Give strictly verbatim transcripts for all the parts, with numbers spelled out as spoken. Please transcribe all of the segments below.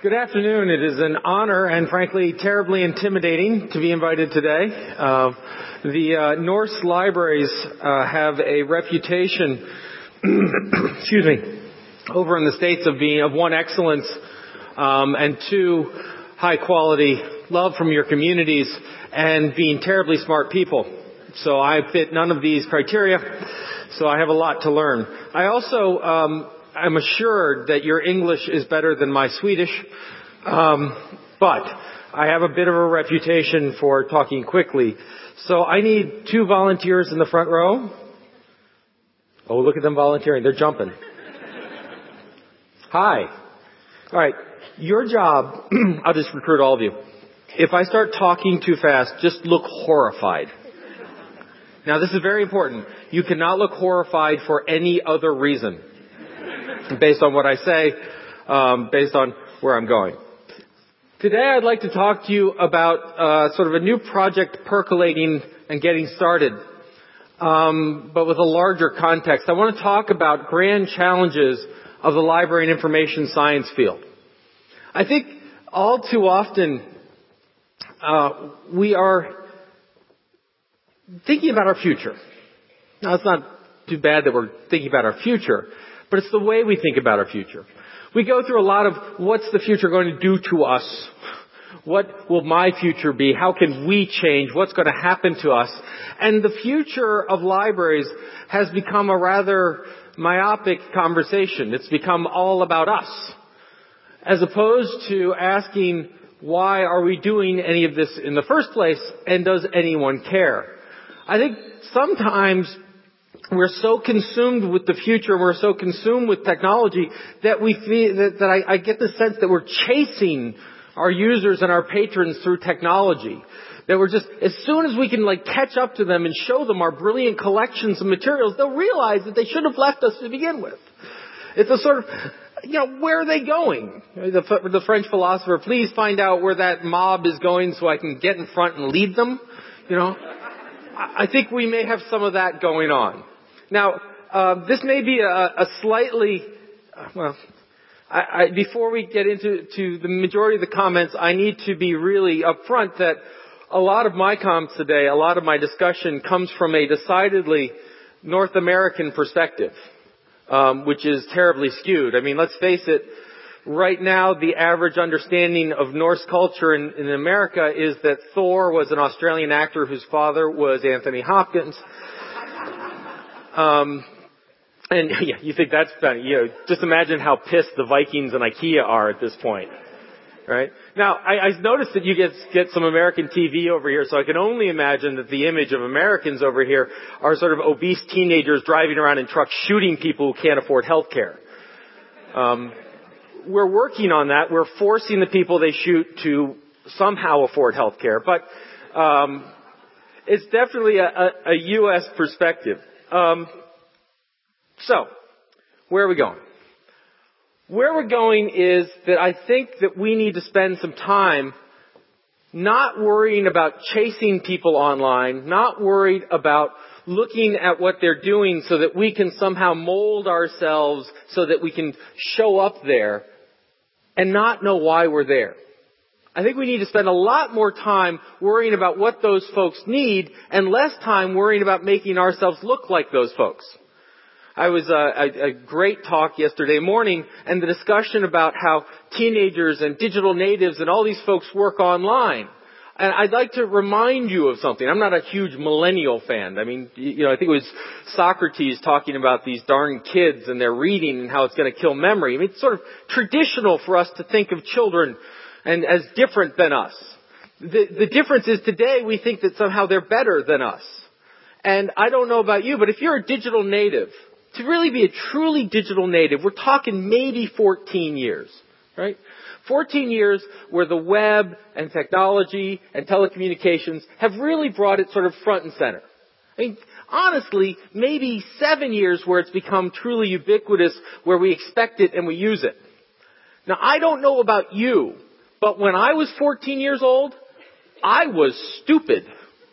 Good afternoon. It is an honor and frankly terribly intimidating to be invited today. Uh, the uh, Norse libraries uh, have a reputation, excuse me, over in the States of being of one excellence um, and two high quality love from your communities and being terribly smart people. So I fit none of these criteria, so I have a lot to learn. I also um, I'm assured that your English is better than my Swedish, um, but I have a bit of a reputation for talking quickly. So I need two volunteers in the front row. Oh, look at them volunteering. They're jumping. Hi. All right. Your job, I'll just recruit all of you. If I start talking too fast, just look horrified. Now, this is very important. You cannot look horrified for any other reason. Based on what I say, um, based on where I'm going. Today I'd like to talk to you about uh, sort of a new project percolating and getting started, um, but with a larger context. I want to talk about grand challenges of the library and information science field. I think all too often uh, we are thinking about our future. Now, it's not too bad that we're thinking about our future, but it's the way we think about our future. We go through a lot of what's the future going to do to us? What will my future be? How can we change? What's going to happen to us? And the future of libraries has become a rather myopic conversation. It's become all about us, as opposed to asking, why are we doing any of this in the first place, and does anyone care? I think sometimes we're so consumed with the future, we're so consumed with technology that we feel that, that I, I get the sense that we're chasing our users and our patrons through technology. That we're just, as soon as we can like catch up to them and show them our brilliant collections of materials, they'll realize that they should have left us to begin with. It's a sort of, you know, where are they going? The, the French philosopher, please find out where that mob is going so I can get in front and lead them. You know, I think we may have some of that going on. Now, uh, this may be a, a slightly, uh, well, I, I, before we get into to the majority of the comments, I need to be really upfront that a lot of my comments today, a lot of my discussion comes from a decidedly North American perspective, um, which is terribly skewed. I mean, let's face it, right now the average understanding of Norse culture in, in America is that Thor was an Australian actor whose father was Anthony Hopkins. Um, and yeah, you think that's funny. You know, just imagine how pissed the Vikings and IKEA are at this point, right? Now, I, I noticed that you get get some American T V over here, so I can only imagine that the image of Americans over here are sort of obese teenagers driving around in trucks shooting people who can't afford health care. Um, we're working on that. We're forcing the people they shoot to somehow afford health care, but um, it's definitely a, a, a U S perspective. Um, so, where are we going? Where we're going is that I think that we need to spend some time not worrying about chasing people online, not worried about looking at what they're doing so that we can somehow mold ourselves so that we can show up there and not know why we're there. I think we need to spend a lot more time worrying about what those folks need and less time worrying about making ourselves look like those folks. I was uh, a, a great talk yesterday morning and the discussion about how teenagers and digital natives and all these folks work online. And I'd like to remind you of something. I'm not a huge millennial fan. I mean, you know, I think it was Socrates talking about these darn kids and their reading and how it's going to kill memory. I mean, it's sort of traditional for us to think of children and as different than us. The, the difference is today we think that somehow they're better than us. And I don't know about you, but if you're a digital native, to really be a truly digital native, we're talking maybe fourteen years, right? fourteen years where the web and technology and telecommunications have really brought it sort of front and center. I mean, honestly, maybe seven years where it's become truly ubiquitous, where we expect it and we use it. Now, I don't know about you, but when I was fourteen years old, I was stupid.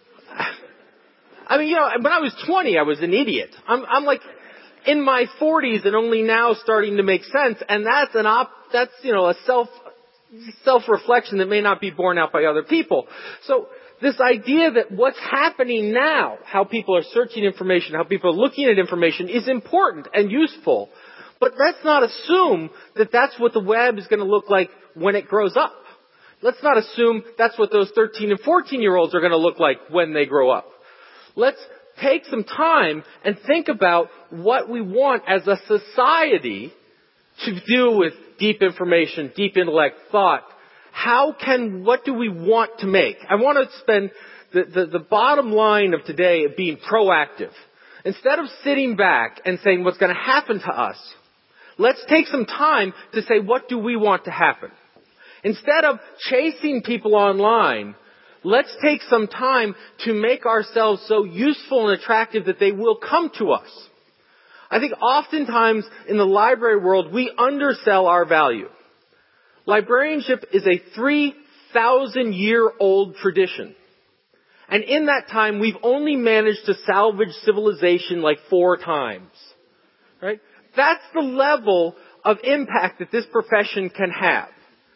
I mean, you know, when I was twenty, I was an idiot. I'm, I'm like in my forties and only now starting to make sense, and that's an op, that's, you know, a self self-reflection that may not be borne out by other people. So this idea that what's happening now, how people are searching information, how people are looking at information is important and useful. But let's not assume that that's what the web is going to look like when it grows up. Let's not assume that's what those thirteen and fourteen year olds are going to look like when they grow up. Let's take some time and think about what we want as a society to do with deep information, deep intellect, thought. How can, what do we want to make? I want to spend the, the, the bottom line of today of being proactive. Instead of sitting back and saying what's going to happen to us, let's take some time to say what do we want to happen. Instead of chasing people online, let's take some time to make ourselves so useful and attractive that they will come to us. I think oftentimes in the library world, we undersell our value. Librarianship is a three thousand year old tradition. And in that time, we've only managed to salvage civilization like four times. Right? That's the level of impact that this profession can have.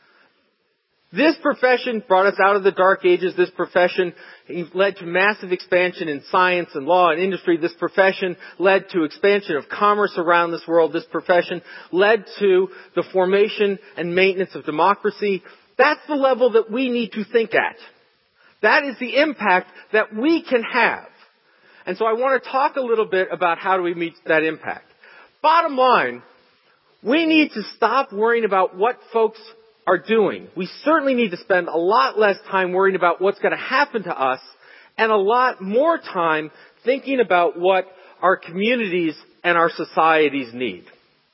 This profession brought us out of the dark ages. This profession led to massive expansion in science and law and industry. This profession led to expansion of commerce around this world. This profession led to the formation and maintenance of democracy. That's the level that we need to think at. That is the impact that we can have. And so I want to talk a little bit about how do we meet that impact. Bottom line, we need to stop worrying about what folks are doing. We certainly need to spend a lot less time worrying about what's going to happen to us and a lot more time thinking about what our communities and our societies need.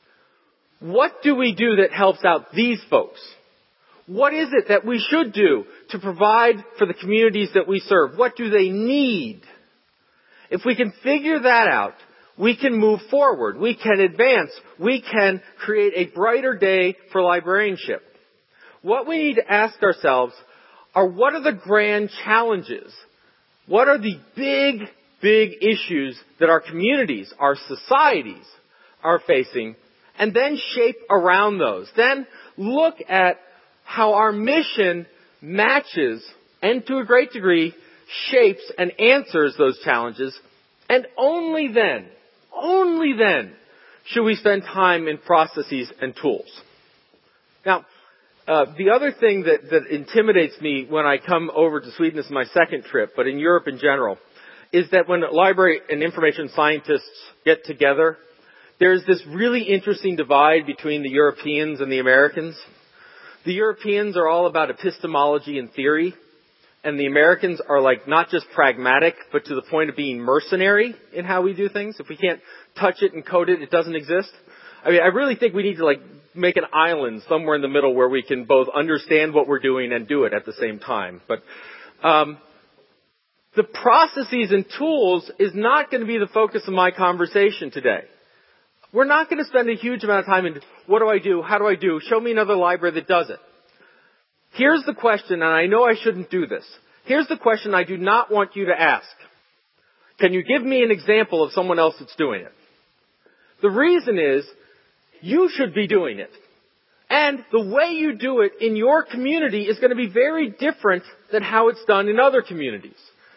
What do we do that helps out these folks? What is it that we should do to provide for the communities that we serve? What do they need? If we can figure that out, we can move forward. We can advance. We can create a brighter day for librarianship. What we need to ask ourselves are what are the grand challenges? What are the big, big issues that our communities, our societies are facing? And then shape around those. Then look at how our mission matches and to a great degree shapes and answers those challenges. And only then, only then should we spend time in processes and tools. Now, Uh, the other thing that, that intimidates me when I come over to Sweden, this is my second trip, but in Europe in general, is that when library and information scientists get together, there's this really interesting divide between the Europeans and the Americans. The Europeans are all about epistemology and theory, and the Americans are like not just pragmatic, but to the point of being mercenary in how we do things. If we can't touch it and code it, it doesn't exist. I mean, I really think we need to like make an island somewhere in the middle where we can both understand what we're doing and do it at the same time. But um, the processes and tools is not going to be the focus of my conversation today. We're not going to spend a huge amount of time in what do I do, how do I do, show me another library that does it. Here's the question, and I know I shouldn't do this. Here's the question I do not want you to ask. Can you give me an example of someone else that's doing it? The reason is, you should be doing it. And the way you do it in your community is going to be very different than how it's done in other communities.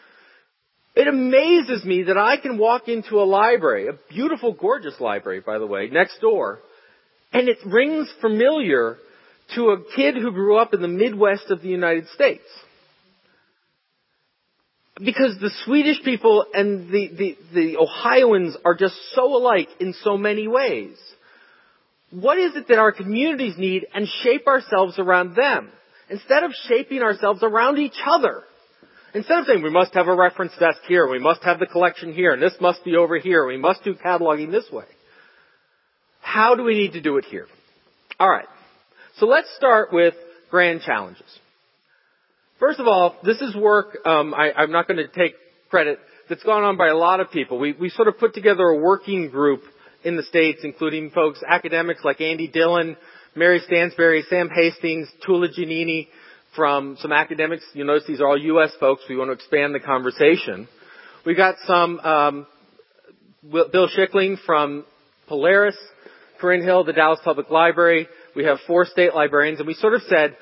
It amazes me that I can walk into a library, a beautiful, gorgeous library, by the way, next door, and it rings familiar to a kid who grew up in the Midwest of the United States. Because the Swedish people and the, the, the Ohioans are just so alike in so many ways. What is it that our communities need and shape ourselves around them? Instead of shaping ourselves around each other. Instead of saying we must have a reference desk here, we must have the collection here, and this must be over here, we must do cataloging this way. How do we need to do it here? Alright, so let's start with grand challenges. First of all, this is work, um, I, I'm not going to take credit, that's gone on by a lot of people. We, we sort of put together a working group in the States, including folks, academics like Andy Dillon, Mary Stansberry, Sam Hastings, Tula Giannini, from some academics. You'll notice these are all U S folks. We want to expand the conversation. We got some, um, Bill Schickling from Polaris, Corinne Hill, the Dallas Public Library. We have four state librarians, and we sort of said,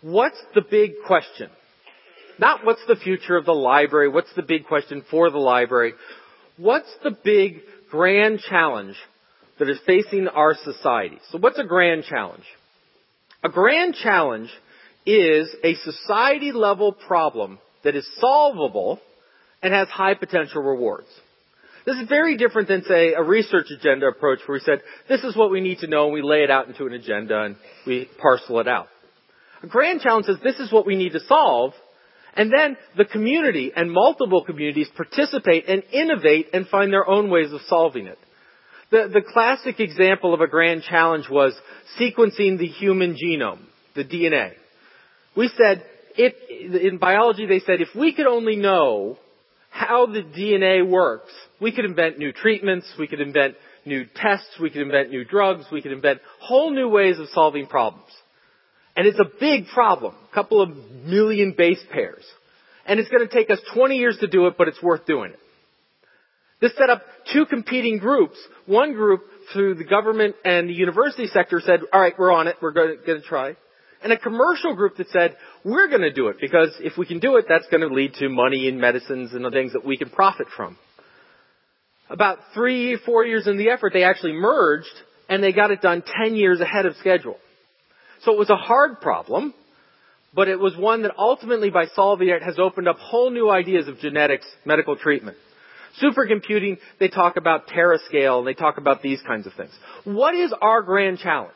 what's the big question? Not what's the future of the library, what's the big question for the library. What's the big grand challenge that is facing our society? So what's a grand challenge? A grand challenge is a society-level problem that is solvable and has high potential rewards. This is very different than, say, a research agenda approach where we said, this is what we need to know, and we lay it out into an agenda and we parcel it out. A grand challenge says, this is what we need to solve, and then the community and multiple communities participate and innovate and find their own ways of solving it. The, the classic example of a grand challenge was sequencing the human genome, the D N A. We said, if, in biology they said, if we could only know how the D N A works, we could invent new treatments, we could invent new tests, we could invent new drugs, we could invent whole new ways of solving problems. And it's a big problem, a couple of million base pairs. And it's going to take us twenty years to do it, but it's worth doing it. This set up two competing groups. One group, through the government and the university sector, said, all right, we're on it, we're going to try. And a commercial group that said, we're going to do it, because if we can do it, that's going to lead to money in medicines and the things that we can profit from. About three, four years in the effort, they actually merged, and they got it done ten years ahead of schedule. So it was a hard problem, but it was one that ultimately, by solving it, has opened up whole new ideas of genetics, medical treatment. Supercomputing, they talk about terascale, and they talk about these kinds of things. What is our grand challenge?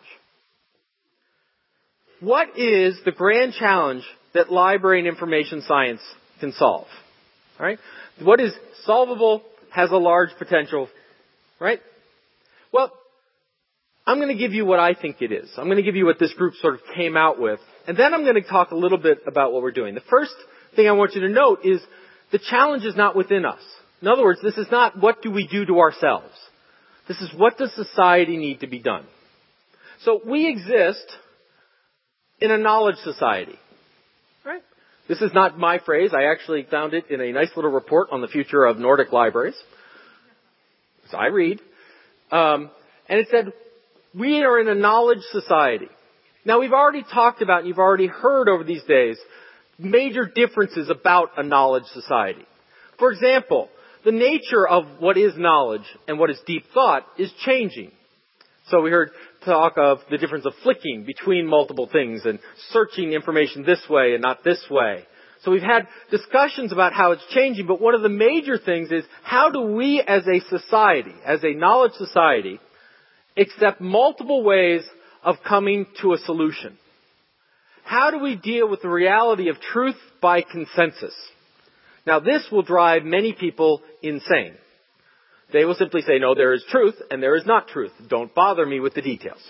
What is the grand challenge that library and information science can solve? All right? What is solvable, has a large potential, right? Well, I'm going to give you what I think it is. I'm going to give you what this group sort of came out with. And then I'm going to talk a little bit about what we're doing. The first thing I want you to note is the challenge is not within us. In other words, this is not what do we do to ourselves. This is what does society need to be done. So we exist in a knowledge society. Right? This is not my phrase. I actually found it in a nice little report on the future of Nordic libraries. So I read. Um, and it said, we are in a knowledge society. Now, we've already talked about, and you've already heard over these days, major differences about a knowledge society. For example, the nature of what is knowledge and what is deep thought is changing. So we heard talk of the difference of flicking between multiple things and searching information this way and not this way. So we've had discussions about how it's changing, but one of the major things is how do we as a society, as a knowledge society, accept multiple ways of coming to a solution? How do we deal with the reality of truth by consensus? Now, this will drive many people insane. They will simply say, no, there is truth and there is not truth. Don't bother me with the details.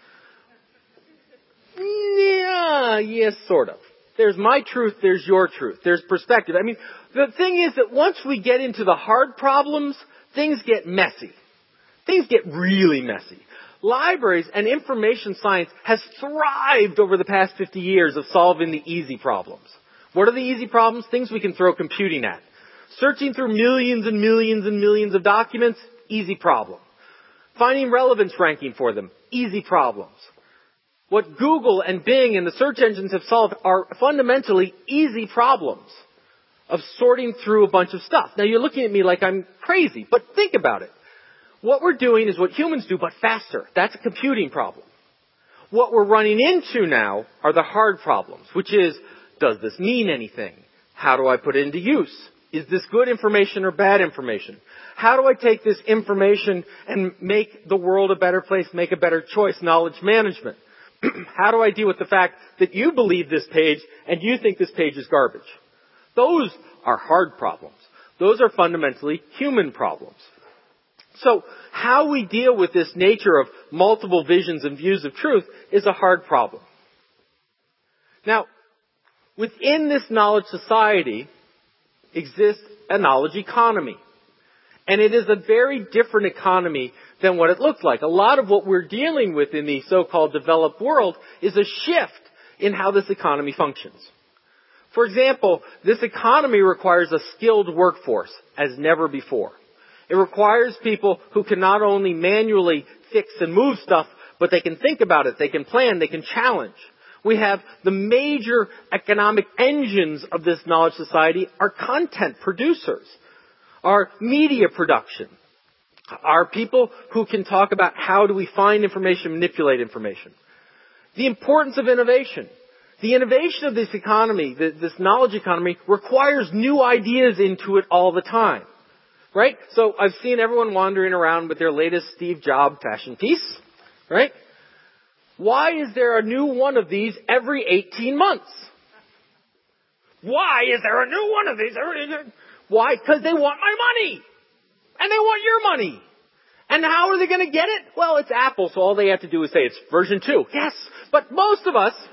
Yeah, yes, sort of. There's my truth, there's your truth. There's perspective. I mean, the thing is that once we get into the hard problems, things get messy. Things get really messy. Libraries and information science has thrived over the past fifty years of solving the easy problems. What are the easy problems? Things we can throw computing at. Searching through millions and millions and millions of documents, easy problem. Finding relevance ranking for them, easy problems. What Google and Bing and the search engines have solved are fundamentally easy problems of sorting through a bunch of stuff. Now, you're looking at me like I'm crazy, but think about it. What we're doing is what humans do, but faster. That's a computing problem. What we're running into now are the hard problems, which is, does this mean anything? How do I put it into use? Is this good information or bad information? How do I take this information and make the world a better place, make a better choice? Knowledge management. How do I deal with the fact that you believe this page and you think this page is garbage? Those are hard problems. Those are fundamentally human problems. So how we deal with this nature of multiple visions and views of truth is a hard problem. Now, within this knowledge society exists a knowledge economy. And it is a very different economy than what it looked like. A lot of what we're dealing with in the so-called developed world is a shift in how this economy functions. For example, this economy requires a skilled workforce as never before. It requires people who can not only manually fix and move stuff, but they can think about it, they can plan, they can challenge. We have the major economic engines of this knowledge society are content producers, are media production, are people who can talk about how do we find information, manipulate information. The importance of innovation. The innovation of this economy, this knowledge economy, requires new ideas into it all the time. Right? So I've seen everyone wandering around with their latest Steve Jobs fashion piece. Right? Why is there a new one of these every eighteen months? Why is there a new one of these every... Why? Because they want my money. And they want your money. And how are they going to get it? Well, it's Apple, so all they have to do is say it's version two. Yes, but most of us,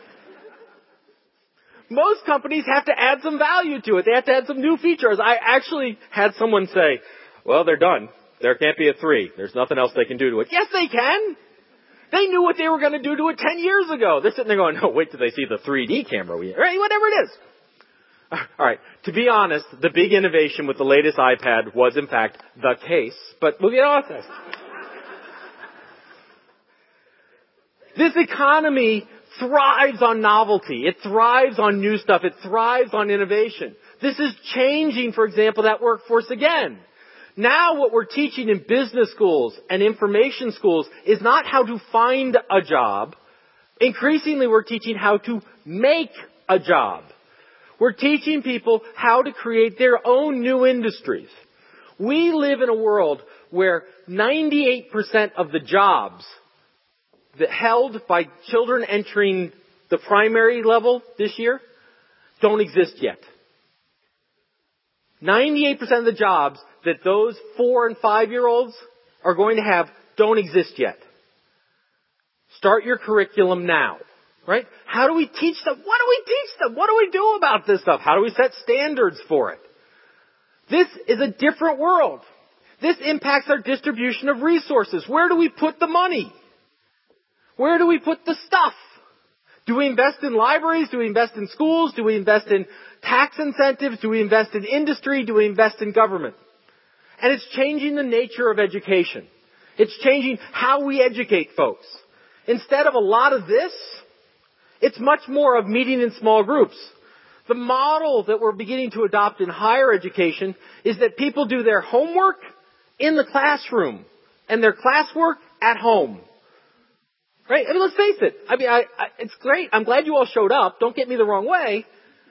most companies have to add some value to it. They have to add some new features. I actually had someone say, well, they're done. There can't be a three. There's nothing else they can do to it. Yes, they can. They knew what they were going to do to it ten years ago. They're sitting there going, no, wait till they see the three D camera. Right? Whatever it is. All right. To be honest, the big innovation with the latest iPad was, in fact, the case. But we'll get off this. This economy thrives on novelty. It thrives on new stuff. It thrives on innovation. This is changing, for example, that workforce again. Now what we're teaching in business schools and information schools is not how to find a job. Increasingly, we're teaching how to make a job. We're teaching people how to create their own new industries. We live in a world where ninety-eight percent of the jobs that held by children entering the primary level this year don't exist yet. ninety-eight percent of the jobs that those four and five-year-olds are going to have don't exist yet. Start your curriculum now. Right? How do we teach them? What do we teach them? What do we do about this stuff? How do we set standards for it? This is a different world. This impacts our distribution of resources. Where do we put the money? Where do we put the stuff? Do we invest in libraries? Do we invest in schools? Do we invest in tax incentives? Do we invest in industry? Do we invest in government? And it's changing the nature of education. It's changing how we educate folks. Instead of a lot of this, it's much more of meeting in small groups. The model that we're beginning to adopt in higher education is that people do their homework in the classroom and their classwork at home. Right? I mean, let's face it. I mean, I, I, it's great. I'm glad you all showed up. Don't get me the wrong way.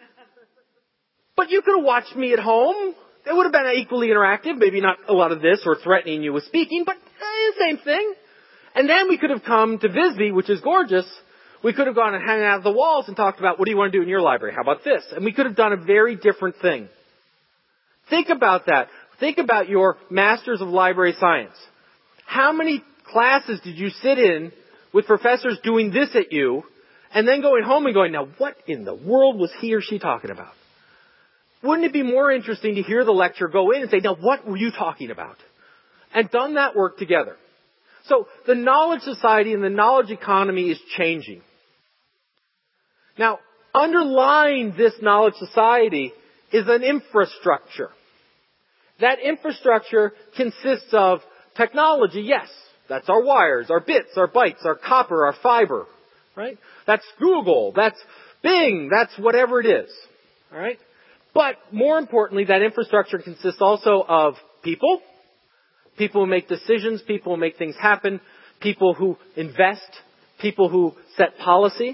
But you could have watched me at home. It would have been equally interactive. Maybe not a lot of this or threatening you with speaking, but eh, same thing. And then we could have come to Visby, which is gorgeous. We could have gone and hung out at the walls and talked about, what do you want to do in your library? How about this? And we could have done a very different thing. Think about that. Think about your Masters of Library Science. How many classes did you sit in with professors doing this at you and then going home and going, now what in the world was he or she talking about? Wouldn't it be more interesting to hear the lecture, go in and say, now what were you talking about? And done that work together. So the knowledge society and the knowledge economy is changing. Now, underlying this knowledge society is an infrastructure. That infrastructure consists of technology, yes. That's our wires, our bits, our bytes, our copper, our fiber. Right? That's Google, that's Bing, that's whatever it is. All right? But more importantly, that infrastructure consists also of people. People who make decisions, people who make things happen, people who invest, people who set policy.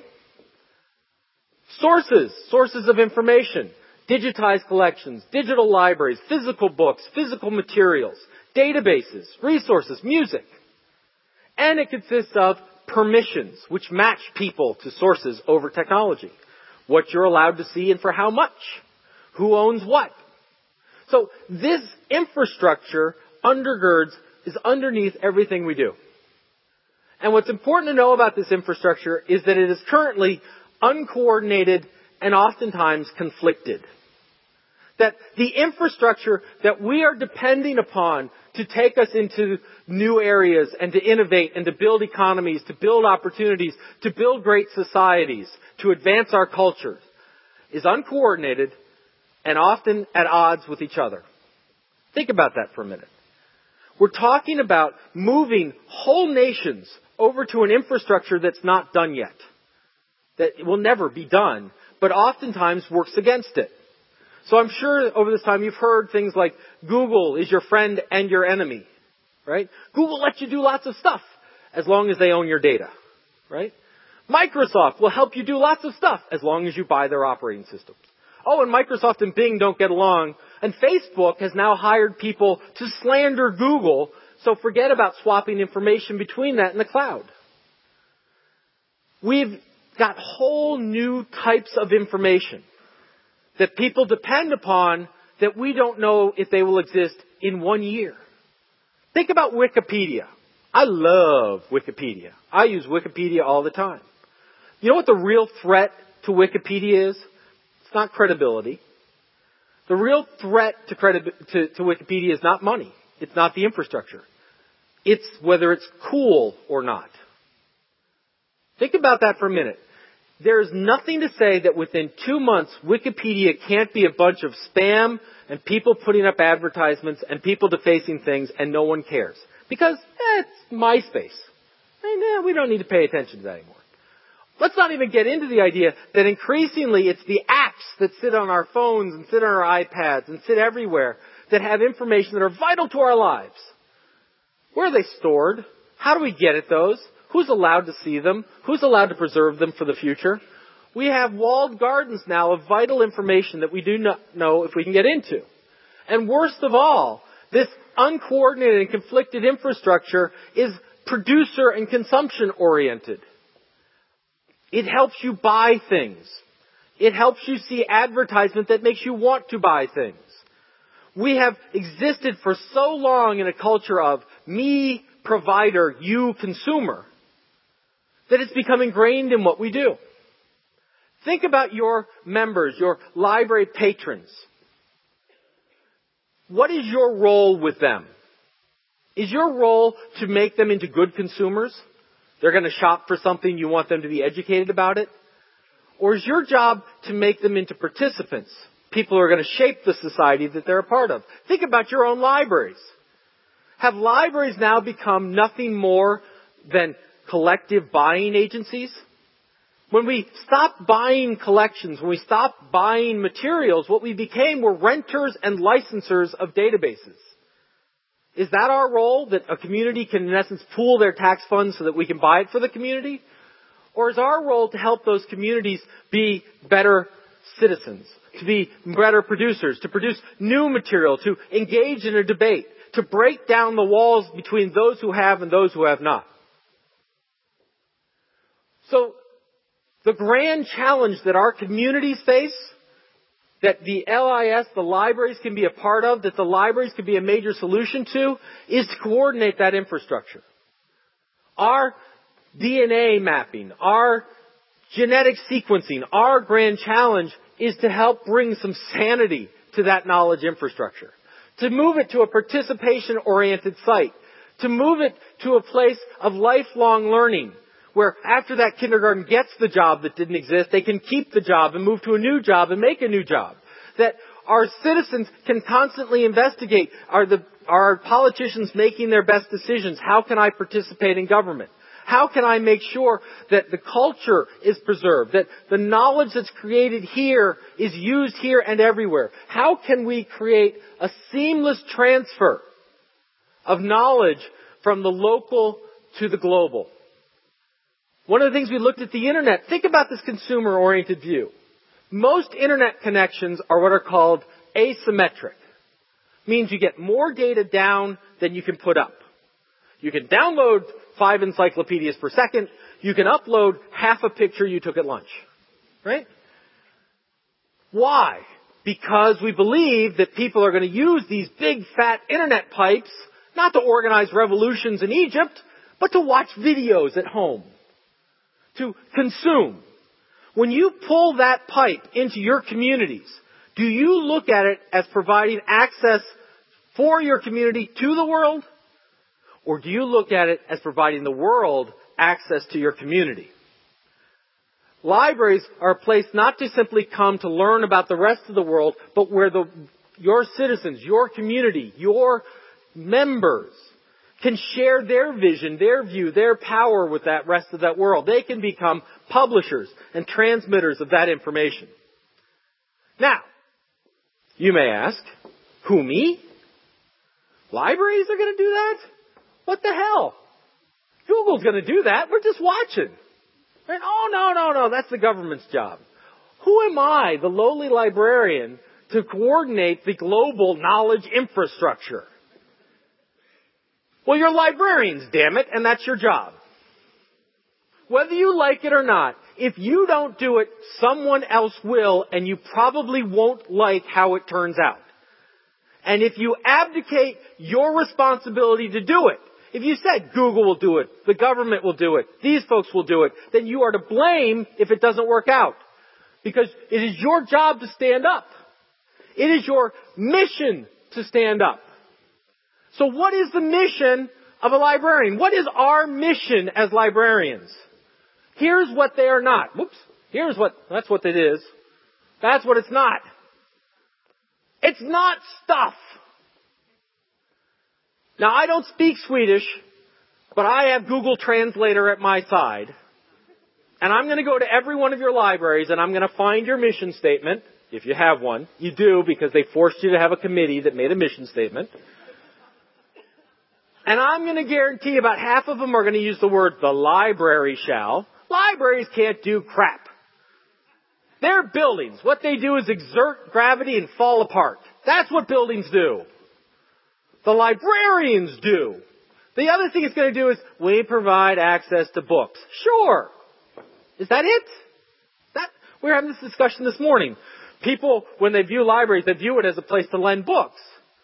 Sources, sources of information, digitized collections, digital libraries, physical books, physical materials, databases, resources, music. And it consists of permissions, which match people to sources over technology. What you're allowed to see and for how much. Who owns what. So this infrastructure undergirds, is underneath everything we do. And what's important to know about this infrastructure is that it is currently uncoordinated and oftentimes conflicted. That the infrastructure that we are depending upon to take us into new areas and to innovate and to build economies, to build opportunities, to build great societies, to advance our cultures, is uncoordinated and often at odds with each other. Think about that for a minute. We're talking about moving whole nations over to an infrastructure that's not done yet. that will never be done, but oftentimes works against it. So I'm sure over this time you've heard things like Google is your friend and your enemy, right? Google lets you do lots of stuff as long as they own your data, right? Microsoft will help you do lots of stuff as long as you buy their operating systems. Oh, and Microsoft and Bing don't get along, and Facebook has now hired people to slander Google, so forget about swapping information between that and the cloud. We've got whole new types of information that people depend upon that we don't know if they will exist in one year. Think about Wikipedia. I love Wikipedia. I use Wikipedia all the time. You know what the real threat to Wikipedia is? It's not credibility. The real threat to, credi- to, to Wikipedia is not money. It's not the infrastructure. It's whether it's cool or not. Think about that for a minute. There's nothing to say that within two months, Wikipedia can't be a bunch of spam and people putting up advertisements and people defacing things and no one cares. Because eh, it's MySpace. And, eh, we don't need to pay attention to that anymore. Let's not even get into the idea that increasingly it's the apps that sit on our phones and sit on our iPads and sit everywhere that have information that are vital to our lives. Where are they stored? How do we get at those? Who's allowed to see them? Who's allowed to preserve them for the future? We have walled gardens now of vital information that we do not know if we can get into. And worst of all, this uncoordinated and conflicted infrastructure is producer and consumption oriented. It helps you buy things. It helps you see advertisement that makes you want to buy things. We have existed for so long in a culture of me, provider, you, consumer, that it's become ingrained in what we do. Think about your members, your library patrons. What is your role with them? Is your role to make them into good consumers? They're going to shop for something, you want them to be educated about it? Or is your job to make them into participants? People who are going to shape the society that they're a part of. Think about your own libraries. Have libraries now become nothing more than collective buying agencies? When we stopped buying collections, when we stopped buying materials, what we became were renters and licensors of databases. Is that our role, that a community can in essence pool their tax funds so that we can buy it for the community? Or is our role to help those communities be better citizens, to be better producers, to produce new material, to engage in a debate, to break down the walls between those who have and those who have not? So, the grand challenge that our communities face, that the L I S, the libraries can be a part of, that the libraries can be a major solution to, is to coordinate that infrastructure. Our D N A mapping, our genetic sequencing, our grand challenge is to help bring some sanity to that knowledge infrastructure. To move it to a participation-oriented site. To move it to a place of lifelong learning, where after that kindergarten gets the job that didn't exist, they can keep the job and move to a new job and make a new job. That our citizens can constantly investigate, are the are our politicians making their best decisions? How can I participate in government? How can I make sure that the culture is preserved, that the knowledge that's created here is used here and everywhere? How can we create a seamless transfer of knowledge from the local to the global? One of the things we looked at the internet, think about this consumer-oriented view. Most internet connections are what are called asymmetric. Means you get more data down than you can put up. You can download five encyclopedias per second. You can upload half a picture you took at lunch. Right? Why? Because we believe that people are going to use these big fat internet pipes not to organize revolutions in Egypt, but to watch videos at home. To consume. When you pull that pipe into your communities, do you look at it as providing access for your community to the world? Or do you look at it as providing the world access to your community? Libraries are a place not to simply come to learn about the rest of the world, but where the, your citizens, your community, your members can share their vision, their view, their power with that rest of that world. They can become publishers and transmitters of that information. Now, you may ask, who, me? Libraries are going to do that? What the hell? Google's going to do that. We're just watching. Right? Oh, no, no, no. That's the government's job. Who am I, the lowly librarian, to coordinate the global knowledge infrastructure? Well, you're librarians, damn it, and that's your job. Whether you like it or not, if you don't do it, someone else will, and you probably won't like how it turns out. And if you abdicate your responsibility to do it, if you said Google will do it, the government will do it, these folks will do it, then you are to blame if it doesn't work out. Because it is your job to stand up. It is your mission to stand up. So what is the mission of a librarian? What is our mission as librarians? Here's what they are not. Whoops. Here's what, that's what it is. That's what it's not. It's not stuff. Now, I don't speak Swedish, but I have Google Translator at my side. And I'm going to go to every one of your libraries and I'm going to find your mission statement, if you have one. You do, because they forced you to have a committee that made a mission statement. And I'm going to guarantee about half of them are going to use the word the library shall. Libraries can't do crap. They're buildings. What they do is exert gravity and fall apart. That's what buildings do. The librarians do. The other thing it's going to do is, we provide access to books. Sure. Is that it? That, we were having this discussion this morning. People, when they view libraries, they view it as a place to lend books.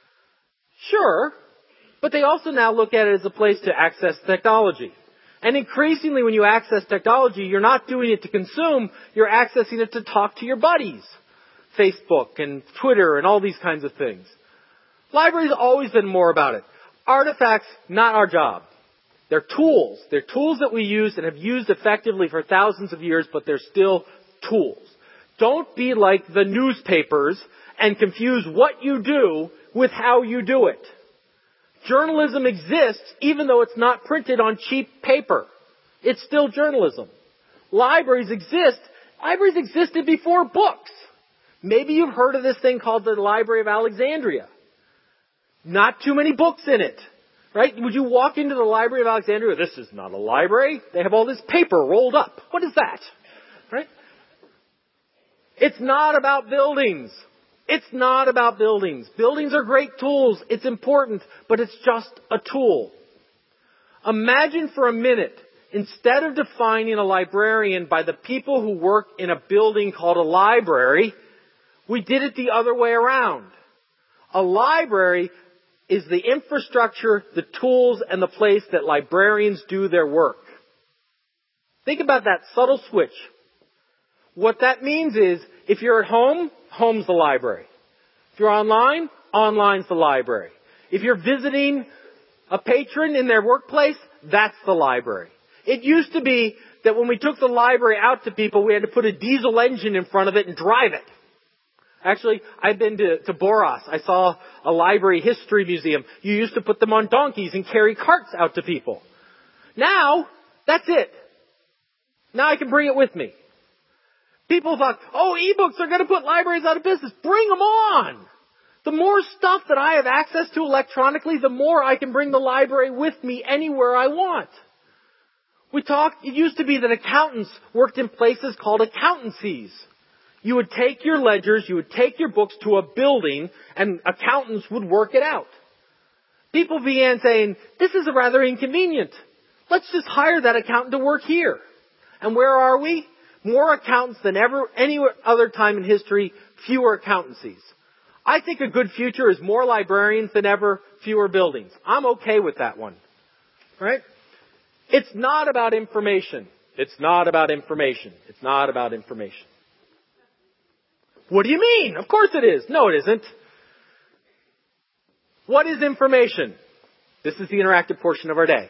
Sure. But they also now look at it as a place to access technology. And increasingly when you access technology, you're not doing it to consume, you're accessing it to talk to your buddies. Facebook and Twitter and all these kinds of things. Libraries have always been more about it. Artifacts, not our job. They're tools. They're tools that we use and have used effectively for thousands of years, but they're still tools. Don't be like the newspapers and confuse what you do with how you do it. Journalism exists even though it's not printed on cheap paper. It's still journalism. Libraries exist. Libraries existed before books. Maybe you've heard of this thing called the Library of Alexandria. Not too many books in it. Right? Would you walk into the Library of Alexandria? This is not a library. They have all this paper rolled up. What is that? Right? It's not about buildings. It's not about buildings. Buildings are great tools. It's important, but it's just a tool. Imagine for a minute, instead of defining a librarian by the people who work in a building called a library, we did it the other way around. A library is the infrastructure, the tools, and the place that librarians do their work. Think about that subtle switch. What that means is, if you're at home, home's the library. If you're online, online's the library. If you're visiting a patron in their workplace, that's the library. It used to be that when we took the library out to people, we had to put a diesel engine in front of it and drive it. Actually, I've been to, to Boras. I saw a library history museum. You used to put them on donkeys and carry carts out to people. Now, that's it. Now I can bring it with me. People thought, oh, ebooks are going to put libraries out of business. Bring them on. The more stuff that I have access to electronically, the more I can bring the library with me anywhere I want. We talked, it used to be that accountants worked in places called accountancies. You would take your ledgers, you would take your books to a building, and accountants would work it out. People began saying, this is rather inconvenient. Let's just hire that accountant to work here. And where are we? More accountants than ever, any other time in history, fewer accountancies. I think a good future is more librarians than ever, fewer buildings. I'm okay with that one. Right? It's not about information. It's not about information. It's not about information. What do you mean? Of course it is. No, it isn't. What is information? This is the interactive portion of our day.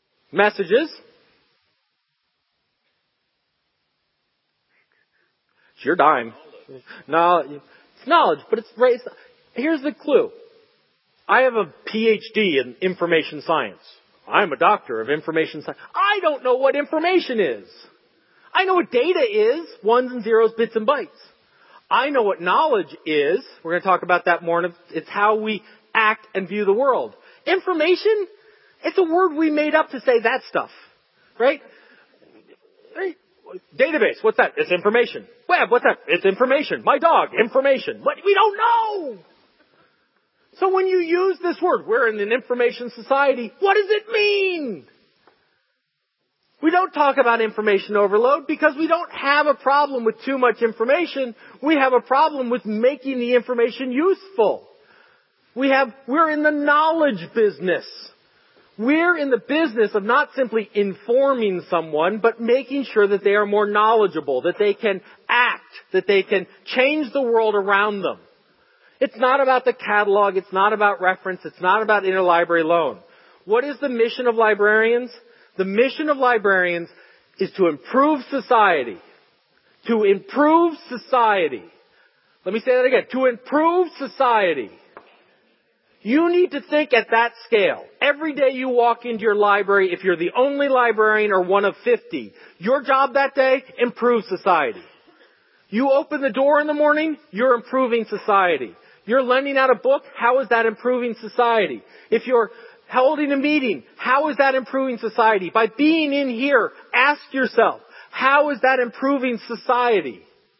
Messages. your dime. No, it's knowledge, but it's right. Here's the clue. I have a P H D in information science. I'm a doctor of information science. I don't know what information is. I know what data is, ones and zeros, bits and bytes. I know what knowledge is. We're going to talk about that more. It's how we act and view the world. Information, it's a word we made up to say that stuff. Right? Right? Database, what's that? It's information. Web, what's that? It's information. My dog, information. But we don't know. So when you use this word, we're in an information society, what does it mean? We don't talk about information overload because we don't have a problem with too much information. We have a problem with making the information useful. We have, we're in the knowledge business. We're in the business of not simply informing someone, but making sure that they are more knowledgeable, that they can act, that they can change the world around them. It's not about the catalog. It's not about reference. It's not about interlibrary loan. What is the mission of librarians? The mission of librarians is to improve society. To improve society. Let me say that again. To improve society. You need to think at that scale. Every day you walk into your library, if you're the only librarian or one of fifty, your job that day, improve society. You open the door in the morning, you're improving society. You're lending out a book, how is that improving society? If you're holding a meeting, how is that improving society? By being in here, ask yourself, how is that improving society?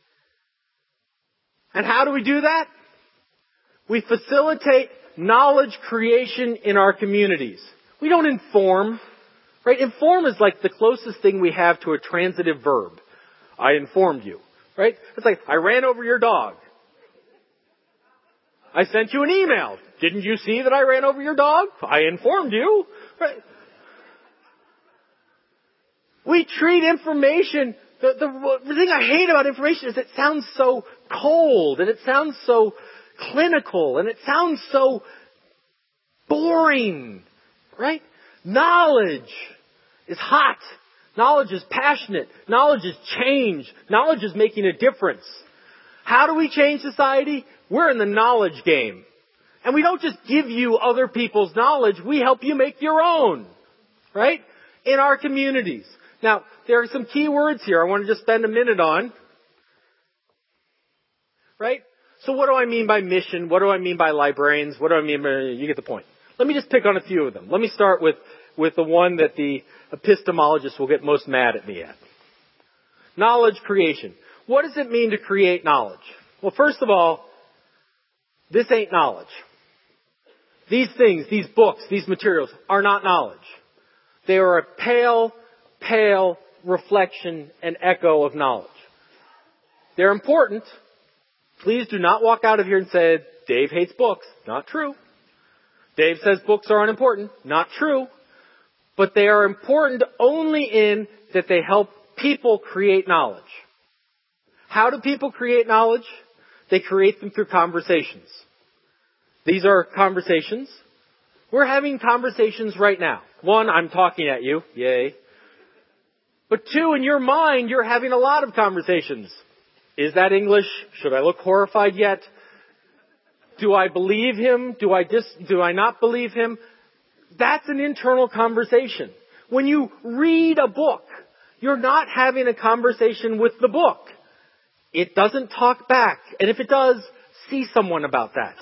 And how do we do that? We facilitate knowledge creation in our communities. We don't inform, right? Inform is like the closest thing we have to a transitive verb. I informed you, right? It's like, I ran over your dog. I sent you an email. Didn't you see that I ran over your dog? I informed you. Right? We treat information, the, the, the thing I hate about information is it sounds so cold and it sounds so clinical and it sounds so boring, right? Knowledge is hot. Knowledge is passionate. Knowledge is change. Knowledge is making a difference. How do we change society? We're in the knowledge game. And we don't just give you other people's knowledge, we help you make your own. Right? In our communities. Now, there are some key words here I want to just spend a minute on. Right? So what do I mean by mission? What do I mean by librarians? What do I mean by, you get the point. Let me just pick on a few of them. Let me start with, with the one that the epistemologists will get most mad at me at. Knowledge creation. What does it mean to create knowledge? Well, first of all, this ain't knowledge. These things, these books, these materials are not knowledge. They are a pale, pale reflection and echo of knowledge. They're important. Please do not walk out of here and say, Dave hates books. Not true. Dave says books are unimportant. Not true. But they are important only in that they help people create knowledge. How do people create knowledge? They create them through conversations. These are conversations. We're having conversations right now. One, I'm talking at you. Yay. But two, in your mind, you're having a lot of conversations. Is that English? Should I look horrified yet? Do I believe him? Do I just, do I not believe him? That's an internal conversation. When you read a book, you're not having a conversation with the book. It doesn't talk back. And if it does, see someone about that.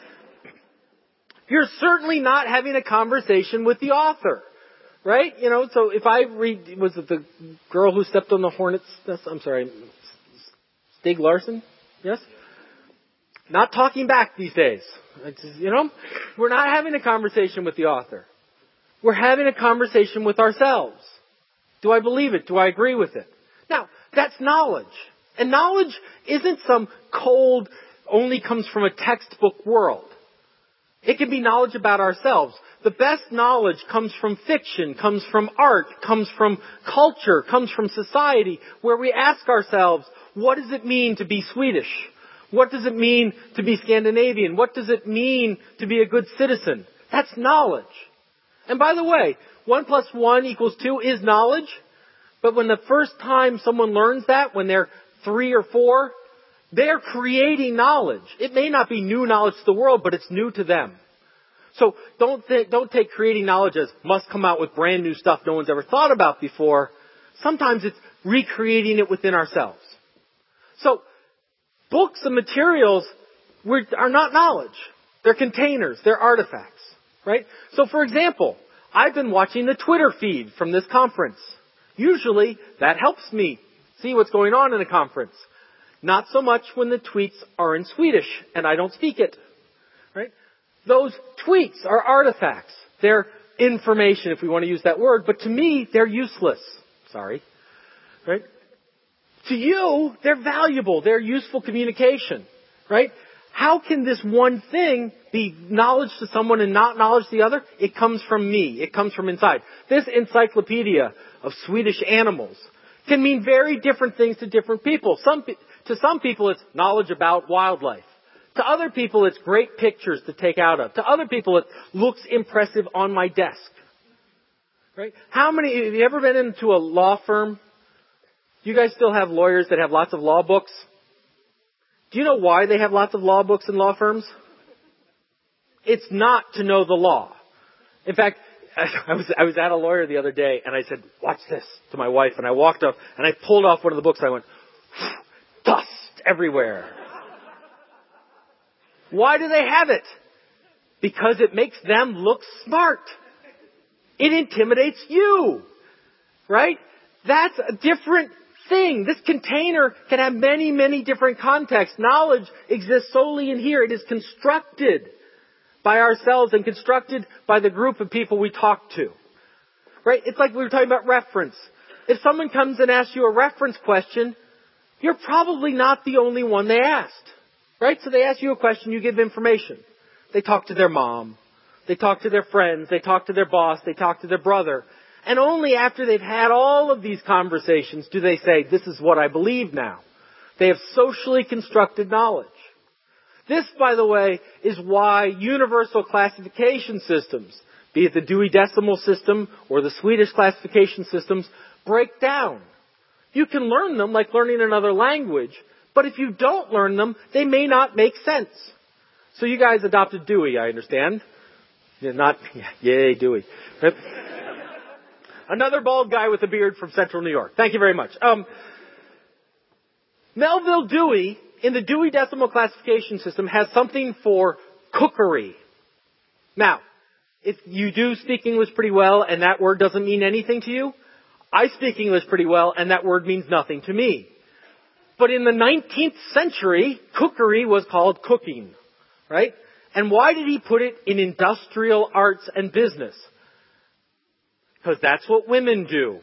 You're certainly not having a conversation with the author. Right? You know, so if I read, was it the girl who stepped on the hornet's nest? I'm sorry. Stieg Larsson? Yes? Not talking back these days. You know? We're not having a conversation with the author. We're having a conversation with ourselves. Do I believe it? Do I agree with it? Now, that's knowledge. And knowledge isn't some cold, only comes from a textbook world. It can be knowledge about ourselves. The best knowledge comes from fiction, comes from art, comes from culture, comes from society, where we ask ourselves, what does it mean to be Swedish? What does it mean to be Scandinavian? What does it mean to be a good citizen? That's knowledge. And by the way, one plus one equals two is knowledge. But when the first time someone learns that, when they're three or four, They're creating knowledge. It may not be new knowledge to the world, but it's new to them. So don't th- don't take creating knowledge as must come out with brand new stuff no one's ever thought about before. Sometimes it's recreating it within ourselves. So books and materials are not knowledge. They're containers. They're artifacts. Right? So for example, I've been watching the Twitter feed from this conference. Usually that helps me see what's going on in a conference. Not so much when the tweets are in Swedish and I don't speak it. Right? Those tweets are artifacts. They're information, if we want to use that word, but to me, they're useless. Sorry. Right? To you, they're valuable. They're useful communication. Right? How can this one thing be knowledge to someone and not knowledge to the other? It comes from me. It comes from inside. This encyclopedia of Swedish animals can mean very different things to different people. Some, to some people, it's knowledge about wildlife. To other people, it's great pictures to take out of. To other people, it looks impressive on my desk. Right? How many, have you ever been into a law firm? Do you guys still have lawyers that have lots of law books? Do you know why they have lots of law books in law firms? It's not to know the law. In fact, I was, I was at a lawyer the other day and I said, watch this to my wife. And I walked up and I pulled off one of the books and I went, dust everywhere. Why do they have it? Because it makes them look smart. It intimidates you. Right? That's a different thing. This container can have many, many different contexts. Knowledge exists solely in here. It is constructed by ourselves and constructed by the group of people we talk to. Right? It's like we were talking about reference. If someone comes and asks you a reference question, you're probably not the only one they asked. Right? So they ask you a question, you give information. They talk to their mom. They talk to their friends. They talk to their boss. They talk to their brother. And only after they've had all of these conversations do they say, this is what I believe now. They have socially constructed knowledge. This, by the way, is why universal classification systems, be it the Dewey Decimal System or the Swedish classification systems, break down. You can learn them like learning another language, but if you don't learn them, they may not make sense. So you guys adopted Dewey, I understand. Yeah, not, yeah, yay, Dewey. Right? Another bald guy with a beard from Central New York. Thank you very much. Um, Melville Dewey, in the Dewey Decimal Classification System, has something for cookery. Now, if you do speak English pretty well and that word doesn't mean anything to you, I speak English pretty well and that word means nothing to me. But in the nineteenth century, cookery was called cooking. Right? And why did he put it in industrial arts and business? Because that's what women do.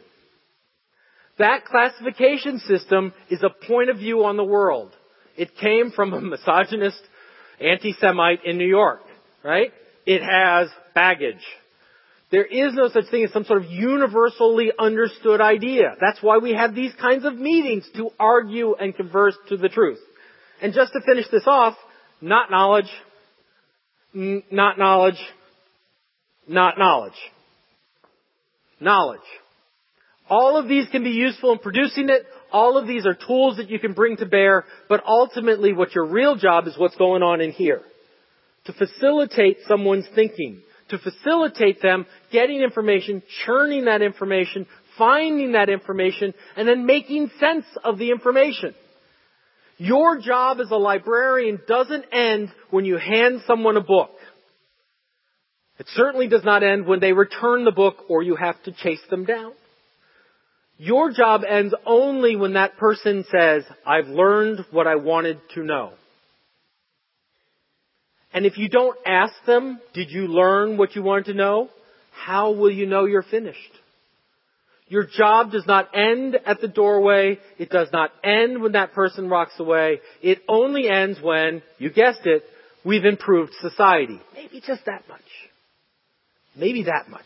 That classification system is a point of view on the world. It came from a misogynist anti-Semite in New York, right? It has baggage. There is no such thing as some sort of universally understood idea. That's why we have these kinds of meetings to argue and converse to the truth. And just to finish this off, not knowledge, n- not knowledge, not knowledge. Knowledge. All of these can be useful in producing it. All of these are tools that you can bring to bear. But ultimately, what your real job is what's going on in here. To facilitate someone's thinking. To facilitate them getting information, churning that information, finding that information, and then making sense of the information. Your job as a librarian doesn't end when you hand someone a book. It certainly does not end when they return the book or you have to chase them down. Your job ends only when that person says, I've learned what I wanted to know. And if you don't ask them, did you learn what you wanted to know? How will you know you're finished? Your job does not end at the doorway. It does not end when that person walks away. It only ends when, you guessed it, we've improved society. Maybe just that much. Maybe that much.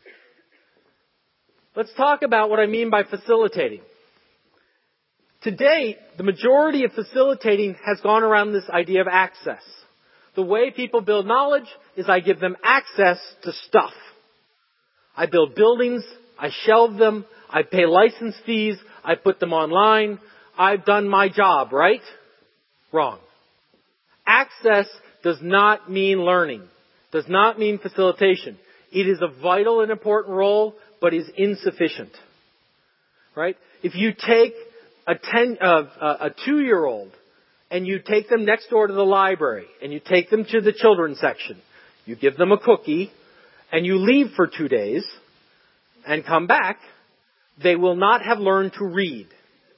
Let's talk about what I mean by facilitating. To date, the majority of facilitating has gone around this idea of access. The way people build knowledge is I give them access to stuff. I build buildings, I shelve them, I pay license fees, I put them online. I've done my job, right? Wrong. Access does not mean learning, does not mean facilitation. It is a vital and important role, but is insufficient. Right? If you take a ten, uh, a two-year-old and you take them next door to the library and you take them to the children's section, you give them a cookie and you leave for two days and come back, they will not have learned to read.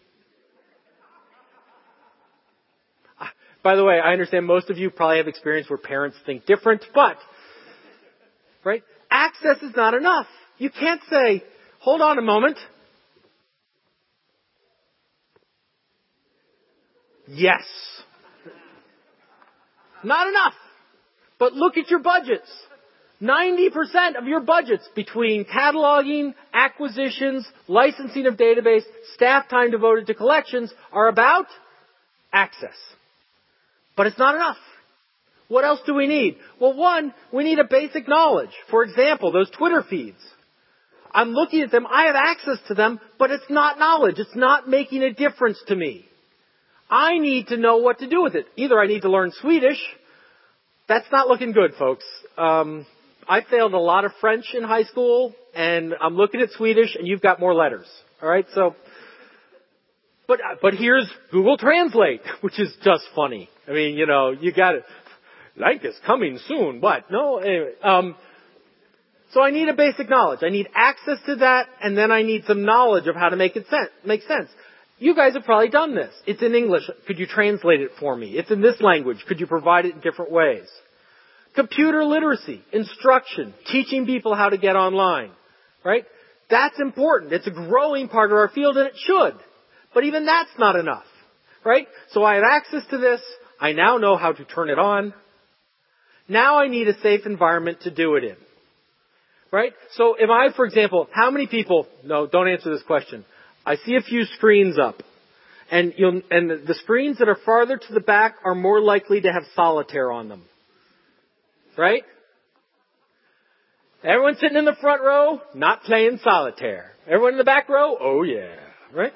By the way, I understand most of you probably have experience where parents think different, but, right, access is not enough. You can't say, hold on a moment. Yes. Not enough. But look at your budgets. ninety percent of your budgets between cataloging, acquisitions, licensing of database, staff time devoted to collections are about access. But it's not enough. What else do we need? Well, one, we need a basic knowledge. For example, those Twitter feeds. I'm looking at them, I have access to them, but it's not knowledge. It's not making a difference to me. I need to know what to do with it. Either I need to learn Swedish. That's not looking good, folks. Um, I failed a lot of French in high school, and I'm looking at Swedish, and you've got more letters. All right, so... But but here's Google Translate, which is just funny. I mean, you know, you got it. Like is coming soon. What? No. Anyway, um, so I need a basic knowledge. I need access to that, and then I need some knowledge of how to make it sense. Make sense. You guys have probably done this. It's in English. Could you translate it for me? It's in this language. Could you provide it in different ways? Computer literacy, instruction, teaching people how to get online, right? That's important. It's a growing part of our field, and it should. But even that's not enough, right? So I have access to this. I now know how to turn it on. Now I need a safe environment to do it in, right? So if I, for example, how many people, no, don't answer this question. I see a few screens up. And you'll, and the screens that are farther to the back are more likely to have solitaire on them, right? Everyone sitting in the front row, not playing solitaire. Everyone in the back row, oh yeah, right?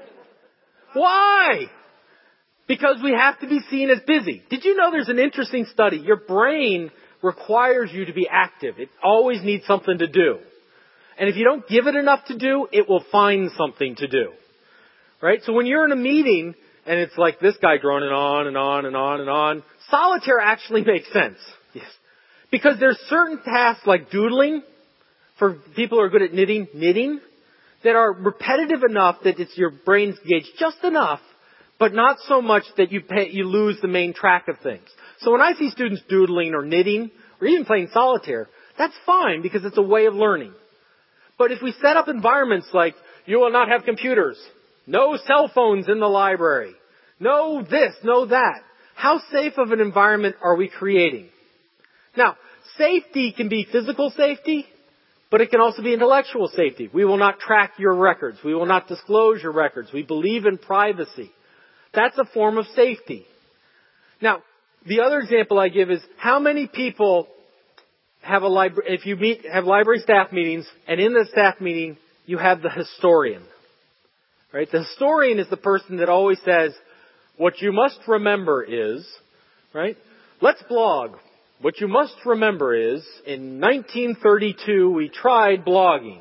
Why? Because we have to be seen as busy. Did you know there's an interesting study? Your brain requires you to be active. It always needs something to do. And if you don't give it enough to do, it will find something to do. Right? So when you're in a meeting and it's like this guy droning on and on and on and on, solitaire actually makes sense. Yes. Because there's certain tasks like doodling, for people who are good at knitting, knitting, that are repetitive enough that it's your brain's engaged just enough, but not so much that you pay, you lose the main track of things. So when I see students doodling or knitting or even playing solitaire, that's fine because it's a way of learning. But if we set up environments like, you will not have computers, no cell phones in the library, no this, no that, how safe of an environment are we creating? Now, safety can be physical safety, but it can also be intellectual safety. We will not track your records. We will not disclose your records. We believe in privacy. That's a form of safety. Now, the other example I give is how many people have a library, if you meet, have library staff meetings, and in the staff meeting, you have the historian. Right? The historian is the person that always says, what you must remember is, right? Let's blog. What you must remember is, in nineteen thirty-two, we tried blogging.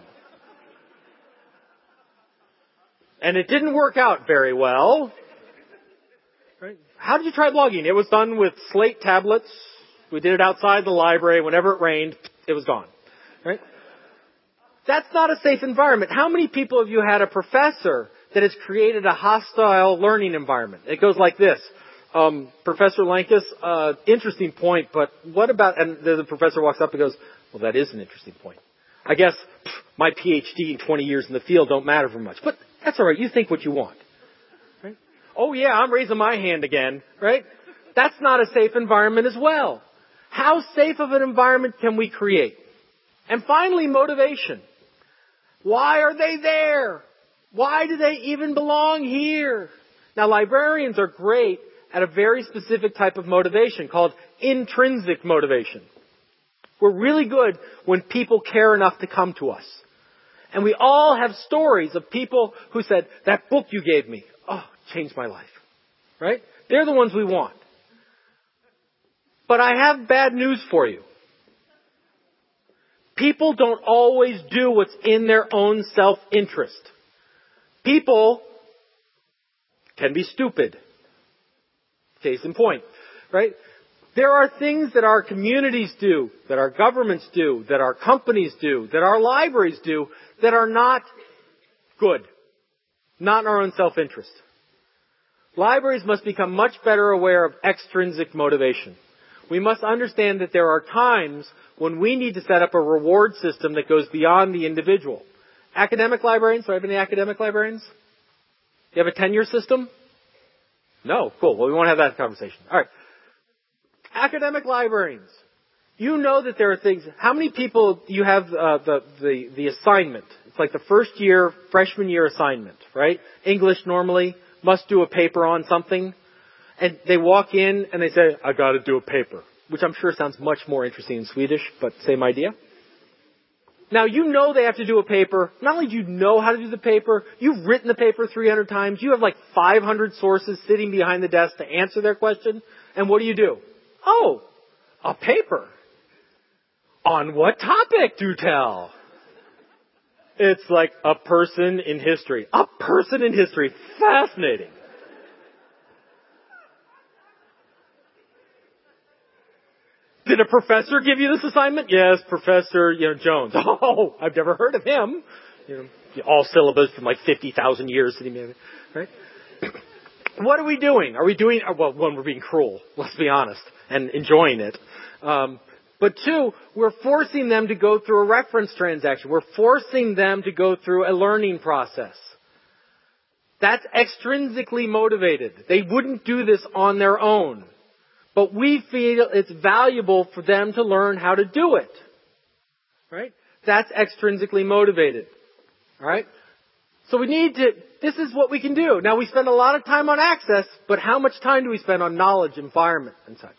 And it didn't work out very well. Right? How did you try blogging? It was done with slate tablets. We did it outside the library. Whenever it rained, it was gone. Right? That's not a safe environment. How many people have you had a professor that has created a hostile learning environment? It goes like this. Um, Professor Lankus, uh, interesting point, but what about, and the, the professor walks up and goes, well, that is an interesting point. I guess pff, my PhD and twenty years in the field don't matter very much, but that's all right. You think what you want. Right? Oh yeah, I'm raising my hand again, right? That's not a safe environment as well. How safe of an environment can we create? And finally, motivation. Why are they there? Why do they even belong here? Now, librarians are great at a very specific type of motivation called intrinsic motivation. We're really good when people care enough to come to us. And we all have stories of people who said, that book you gave me, oh, changed my life. Right? They're the ones we want. But I have bad news for you. People don't always do what's in their own self-interest. People can be stupid. Case in point, right? There are things that our communities do, that our governments do, that our companies do, that our libraries do, that are not good. Not in our own self-interest. Libraries must become much better aware of extrinsic motivation. We must understand that there are times when we need to set up a reward system that goes beyond the individual. Academic librarians, do I have any academic librarians? You have a tenure system? No. Cool. Well, we won't have that conversation. All right. Academic librarians. You know that there are things. How many people you have uh, the, the, the assignment? It's like the first year, freshman year assignment, right? English normally must do a paper on something. And they walk in and they say, I got to do a paper. Which I'm sure sounds much more interesting in Swedish, but same idea. Now, you know they have to do a paper. Not only do you know how to do the paper, you've written the paper three hundred times. You have like five hundred sources sitting behind the desk to answer their question. And what do you do? Oh, a paper. On what topic, do tell? It's like a person in history. A person in history. Fascinating. Did a professor give you this assignment? Yes, Professor, you know, Jones. Oh, I've never heard of him. You know, all syllabus from like fifty thousand years that he made, right? What are we doing? Are we doing, well, one, we're being cruel, let's be honest, and enjoying it. Um, but two, we're forcing them to go through a reference transaction. We're forcing them to go through a learning process. That's extrinsically motivated. They wouldn't do this on their own. But we feel it's valuable for them to learn how to do it. Right? That's extrinsically motivated. Alright? So we need to, this is what we can do. Now we spend a lot of time on access, but how much time do we spend on knowledge, environment, and such?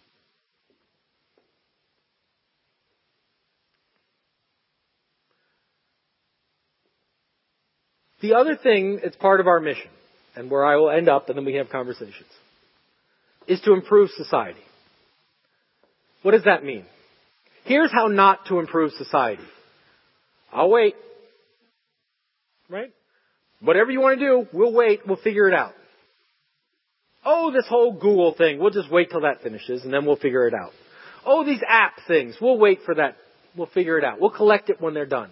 The other thing that's part of our mission, and where I will end up and then we have conversations, is to improve society. What does that mean? Here's how not to improve society. I'll wait. Right? Whatever you want to do, we'll wait. We'll figure it out. Oh, this whole Google thing, we'll just wait till that finishes and then we'll figure it out. Oh, these app things, we'll wait for that. We'll figure it out. We'll collect it when they're done.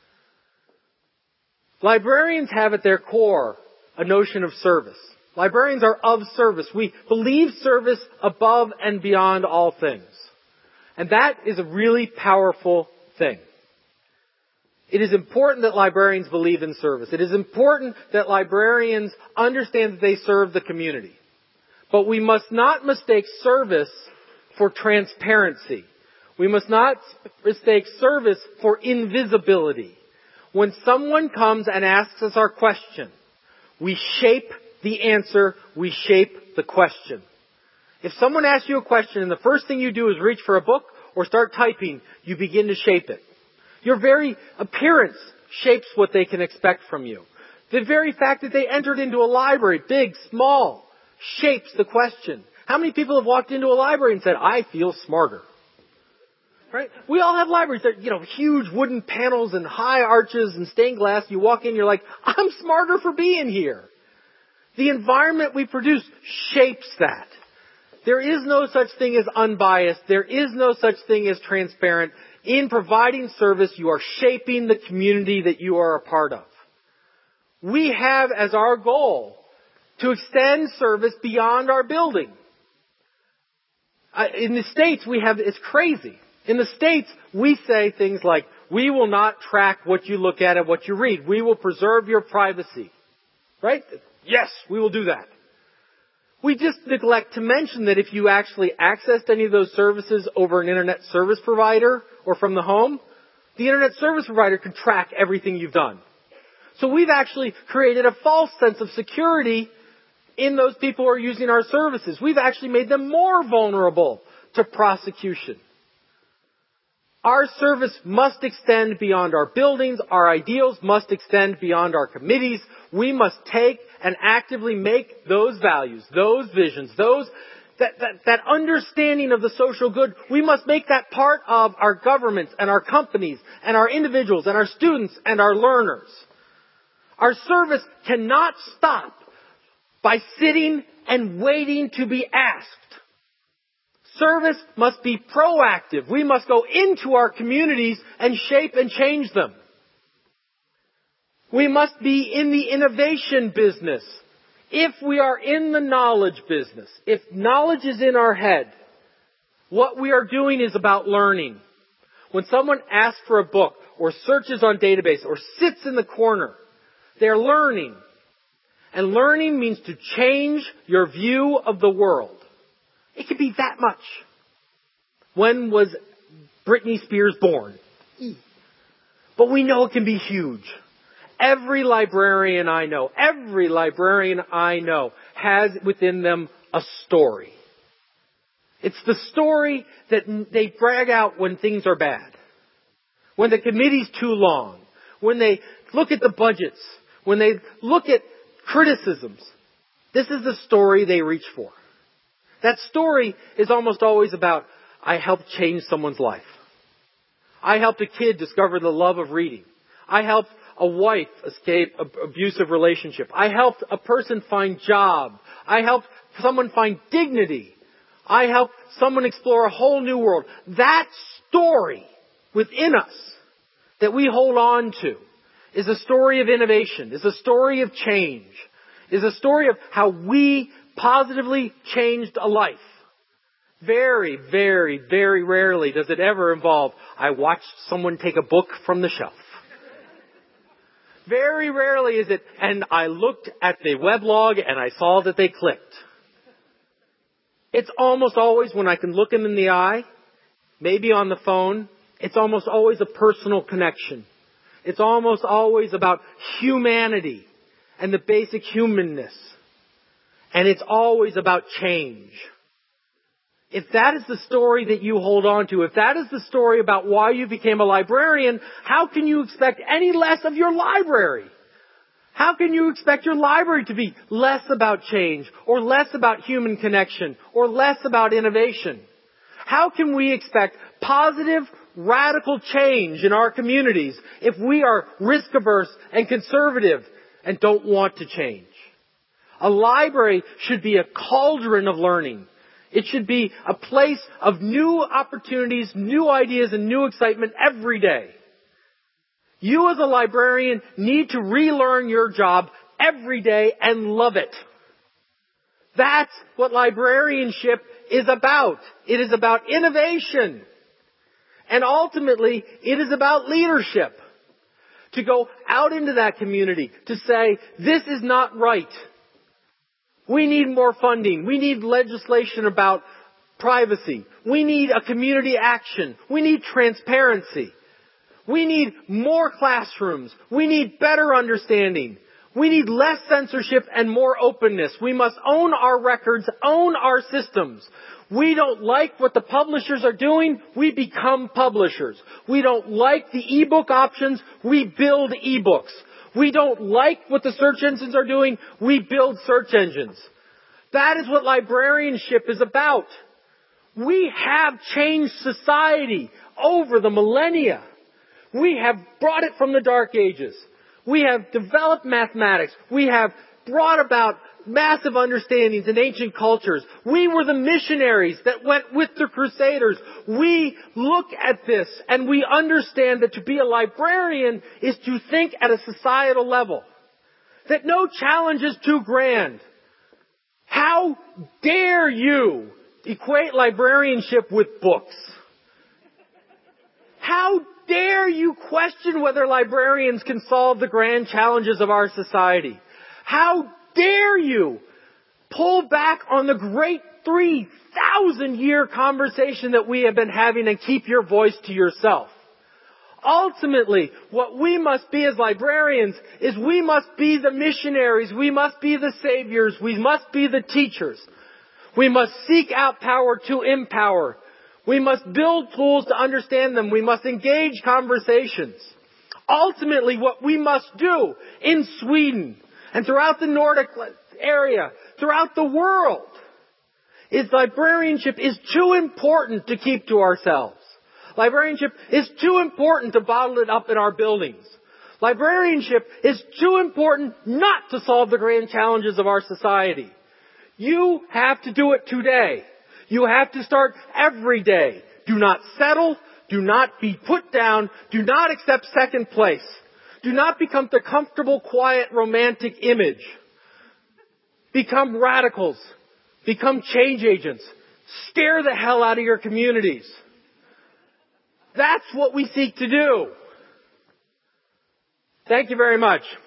Librarians have at their core a notion of service. Librarians are of service. We believe service above and beyond all things. And that is a really powerful thing. It is important that librarians believe in service. It is important that librarians understand that they serve the community. But we must not mistake service for transparency. We must not mistake service for invisibility. When someone comes and asks us our question, we shape the answer, we shape the question. If someone asks you a question and the first thing you do is reach for a book or start typing, you begin to shape it. Your very appearance shapes what they can expect from you. The very fact that they entered into a library, big, small, shapes the question. How many people have walked into a library and said, I feel smarter? Right? We all have libraries that, you know, huge wooden panels and high arches and stained glass. You walk in, you're like, I'm smarter for being here. The environment we produce shapes that. There is no such thing as unbiased. There is no such thing as transparent. In providing service, you are shaping the community that you are a part of. We have as our goal to extend service beyond our building. In the States, we have, it's crazy. In the States, we say things like, we will not track what you look at and what you read. We will preserve your privacy. Right? Yes, we will do that. We just neglect to mention that if you actually accessed any of those services over an internet service provider or from the home, the internet service provider can track everything you've done. So we've actually created a false sense of security in those people who are using our services. We've actually made them more vulnerable to prosecution. Our service must extend beyond our buildings. Our ideals must extend beyond our committees. We must take and actively make those values, those visions, those that, that, that understanding of the social good, we must make that part of our governments and our companies and our individuals and our students and our learners. Our service cannot stop by sitting and waiting to be asked. Service must be proactive. We must go into our communities and shape and change them. We must be in the innovation business. If we are in the knowledge business, if knowledge is in our head, what we are doing is about learning. When someone asks for a book or searches on database or sits in the corner, they're learning. And learning means to change your view of the world. It could be that much. When was Britney Spears born? But we know it can be huge. Every librarian I know, every librarian I know has within them a story. It's the story that they brag out when things are bad. When the committee's too long. When they look at the budgets. When they look at criticisms. This is the story they reach for. That story is almost always about, I helped change someone's life. I helped a kid discover the love of reading. I helped a wife escape an abusive relationship. I helped a person find job. I helped someone find dignity. I helped someone explore a whole new world. That story within us that we hold on to is a story of innovation, is a story of change, is a story of how we positively changed a life. Very, very, very rarely does it ever involve, I watched someone take a book from the shelf. Very rarely is it, and I looked at the weblog and I saw that they clicked. It's almost always when I can look them in the eye, maybe on the phone, it's almost always a personal connection. It's almost always about humanity and the basic humanness. And it's always about change. If that is the story that you hold on to, if that is the story about why you became a librarian, how can you expect any less of your library? How can you expect your library to be less about change, or less about human connection, or less about innovation? How can we expect positive, radical change in our communities if we are risk-averse and conservative and don't want to change? A library should be a cauldron of learning. It should be a place of new opportunities, new ideas, and new excitement every day. You as a librarian need to relearn your job every day and love it. That's what librarianship is about. It is about innovation. And ultimately, it is about leadership. To go out into that community, to say, this is not right. We need more funding. We need legislation about privacy. We need a community action. We need transparency. We need more classrooms. We need better understanding. We need less censorship and more openness. We must own our records, own our systems. We don't like what the publishers are doing, we become publishers. We don't like the ebook options, we build ebooks. We don't like what the search engines are doing, we build search engines. That is what librarianship is about. We have changed society over the millennia. We have brought it from the Dark Ages. We have developed mathematics. We have brought about massive understandings in ancient cultures. We were the missionaries that went with the Crusaders. We look at this and we understand that to be a librarian is to think at a societal level. That no challenge is too grand. How dare you equate librarianship with books? How dare you question whether librarians can solve the grand challenges of our society? How dare you pull back on the great three thousand year conversation that we have been having and keep your voice to yourself? Ultimately, what we must be as librarians is we must be the missionaries, we must be the saviors, we must be the teachers. We must seek out power to empower. We must build tools to understand them. We must engage conversations. Ultimately, what we must do in Sweden and throughout the Nordic area, throughout the world, is librarianship is too important to keep to ourselves. Librarianship is too important to bottle it up in our buildings. Librarianship is too important not to solve the grand challenges of our society. You have to do it today. You have to start every day. Do not settle. Do not be put down. Do not accept second place. Do not become the comfortable, quiet, romantic image. Become radicals. Become change agents. Scare the hell out of your communities. That's what we seek to do. Thank you very much.